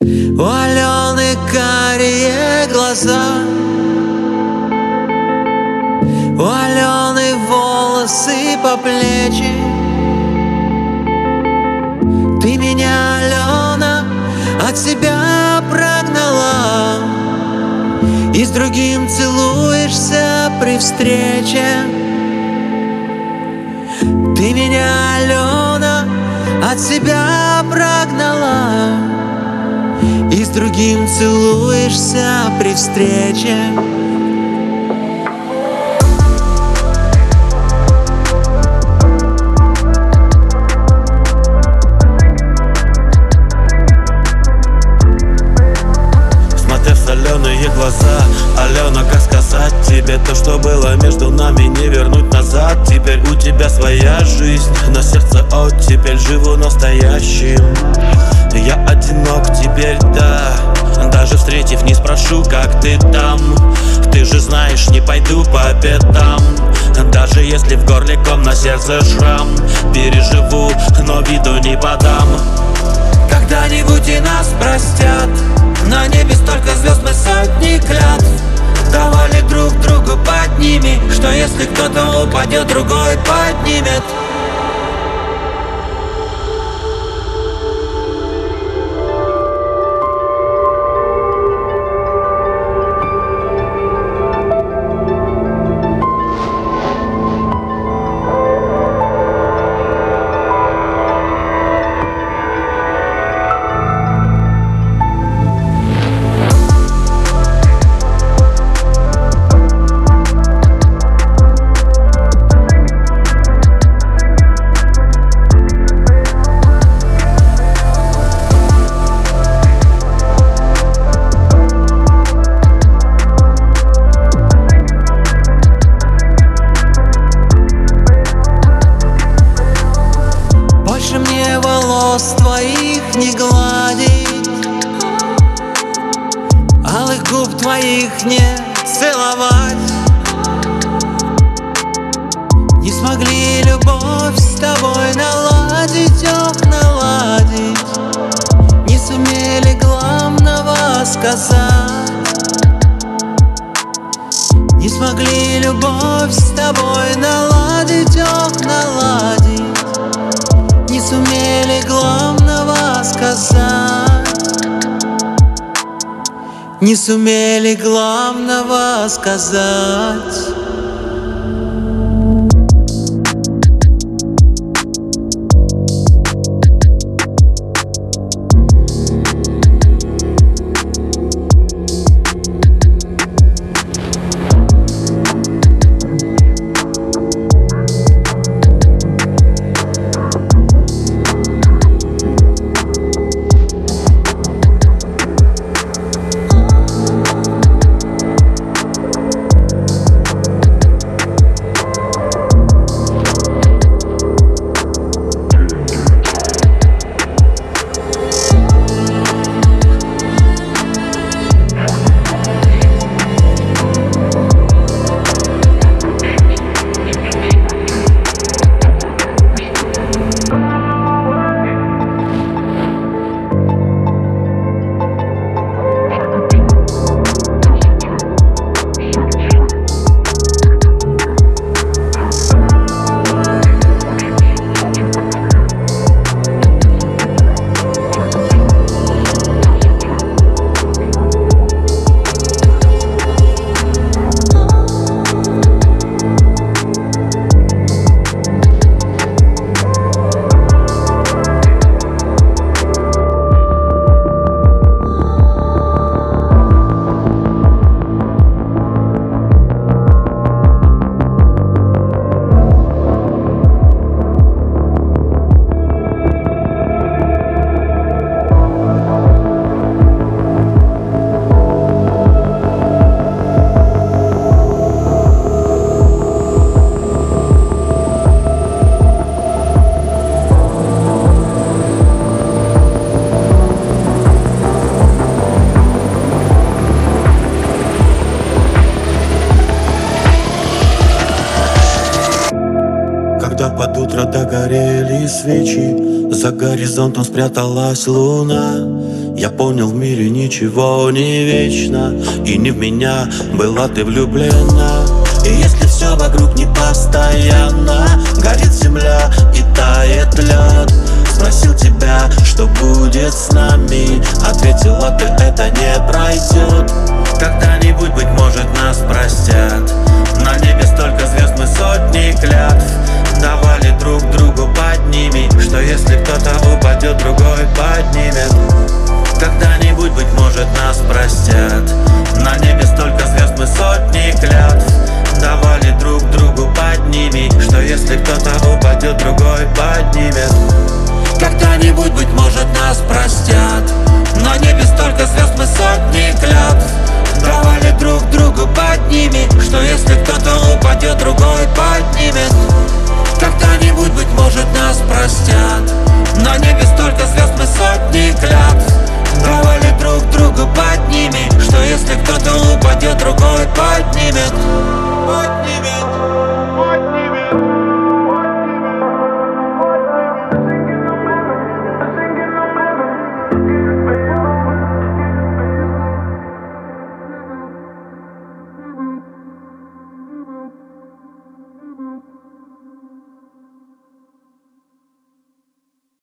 У Алены карие глаза, у Алены волосы по плечи. Ты меня, Алена, от себя прогнала и с другим целуешься при встрече. Ты меня, Алена, от себя прогнала и с другим целуешься при встрече. Смотря в соленые глаза, Алена, как сказать тебе то, что было между нами, не вернуть назад. Теперь у тебя своя жизнь, на сердце оттепель, живу настоящим. Я одинок теперь, да, даже встретив, не спрошу, как ты там. Ты же знаешь, не пойду по пятам, даже если в горле ком, на сердце шрам. Переживу, но виду не подам. Когда-нибудь и нас простят, на небе столько звезд, мы сотни клятв давали друг другу под ними, что если кто-то упадет, другой поднимет. Волос твоих не гладить, алых губ твоих не целовать. Не смогли любовь с тобой наладить, ох, наладить. Не сумели главного сказать. Не смогли любовь с тобой наладить, ох, наладить. Не сумели главного сказать. Не сумели главного сказать. Когда под утро догорели свечи, за горизонтом спряталась луна. Я понял, в мире ничего не вечно, и не в меня была ты влюблена. И если все вокруг не постоянно, горит земля и тает лед, спросил тебя, что будет с нами, ответила ты, это не пройдет. Когда-нибудь, быть может, нас простят. На небе столько звезд, мы сотни клятв давали друг другу под ними, что если кто-то упадет, другой поднимет.